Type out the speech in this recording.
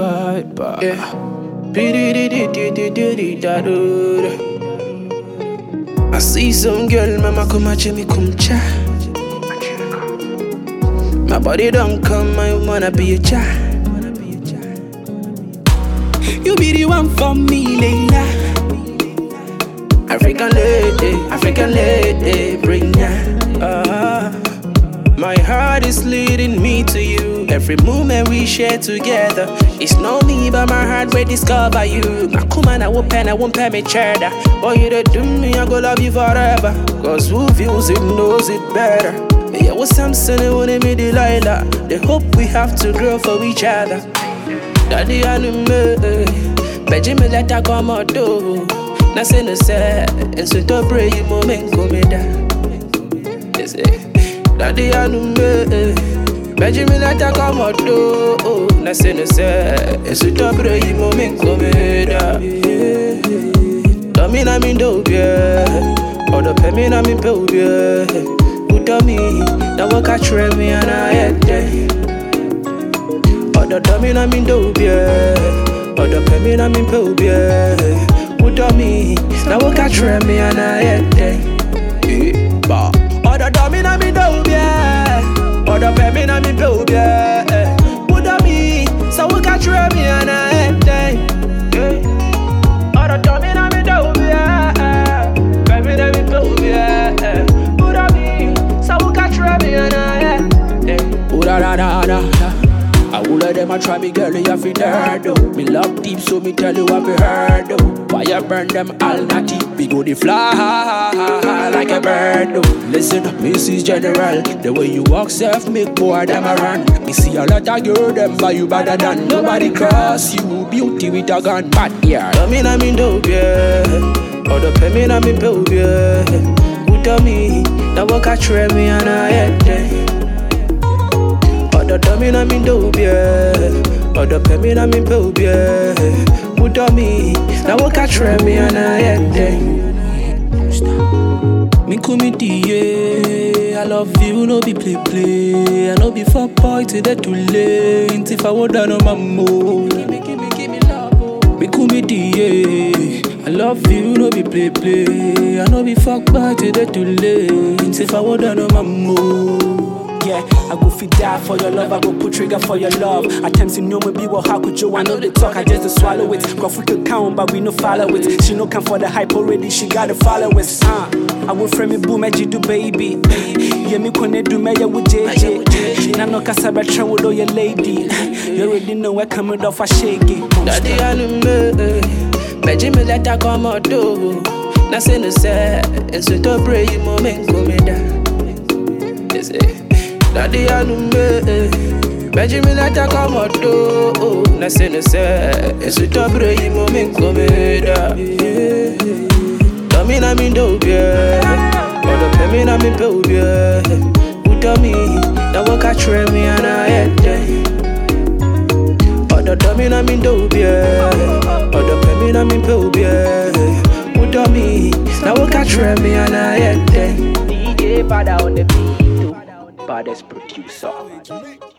Yeah. I see some girl, mama come at me come cha. My body don't come, I wanna be a cha. You be the one for me, Layla. African lady, bring ya. My heart is leading me to you. Every moment we share together. It's not me, but my heart will discover you. My command, I won't pay me cheddar. Boy, you don't do me, I go love you forever. Cause who feels it knows it better. Yeah, what's Samson, I wanna be Delilah. They hope we have to grow for each other. Daddy, I know me. Benjamin, let her come out, though. Nothing to say, and so to pray you moment come down. Daddy, I know me. Benjamin, let her come out, though. Nothing to say, and so to pray you moment come down. Domina me do yeah, or the pemina me do yeah. Who tell me now what catch me and I had day. Or the domina me do yeah, or the pemina me do yeah. Who tell me now what catch me and I had day. Or the domina me do yeah, or the pemina me do yeah. Who tell me so what catch me and I had day. Or the domina me do yeah, pemina me do yeah. Who tell me so what catch me and I had day. Ooh da da da da. I will let them a try me girl, you have to there though. Me love deep so me tell you what we heard though. Fire burn them all natty, we go the fly like a bird though. Listen up, Mrs. General, the way you walk self make boy them a run. Me see a lot of girl them but you better than nobody cross you. Beauty with a gun, but yeah. Domina me dope yeah, or the pemina me dope yeah. Who tell me now what catch me and I had day. The domina me do yeah, or the pemina me do yeah. Who tell me now what catch me and I had day. Me comedy yeah, I love you no be play. I no be for boy till they too late. If I would done on my mood, give me love. Me comedy yeah, I love you no be play. I no be fuck boy till they too late. If I would done on my mood. Yeah, I go fit die for your love, I go put trigger for your love. Attempts you know me be well, how could you? I know they talk, I just to swallow it. Go we could count, but we no follow it. She no come for the hype already, she gotta follow it. I will frame it, boom, you do baby. Yeah, me kone do me, yeah, with JJ. Now no casaba travel with all your lady. You already know where coming off, I shake it. Daddy, I know me. Benjamin, let her come out, though. Nothing to say, and so to pray you moment come down. Daddy, I know me. Benjamin, let her come out, though. Nothing to say, and so to pray you moment come down. Domina me do yeah, or the pemina me do yeah. Who tell me now what catch me and I had day. Or the domina me do yeah, or the pemina me do yeah. Who tell me now what catch me and I had day. DJ Father on the beat, baddest producer.